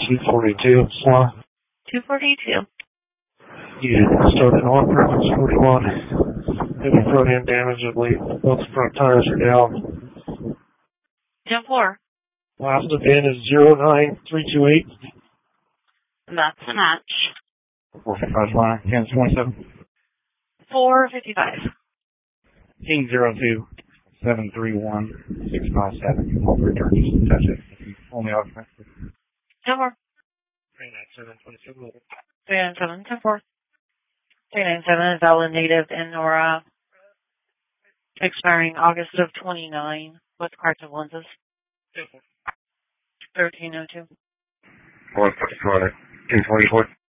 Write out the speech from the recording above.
242, slot. 242. You started north, reference 41. Heavy front end damage, I believe. Both front tires are down. 10-4. Last event is 09328. That's the match. 455 line, Kansas 27. 455. King 02-731-657. Hold return, just touch it. Only occupant. 10-4. 397, 397, 10-4. 397 is valid native in Nora, expiring August of 29 with corrective lenses. 1302. 144, King 24.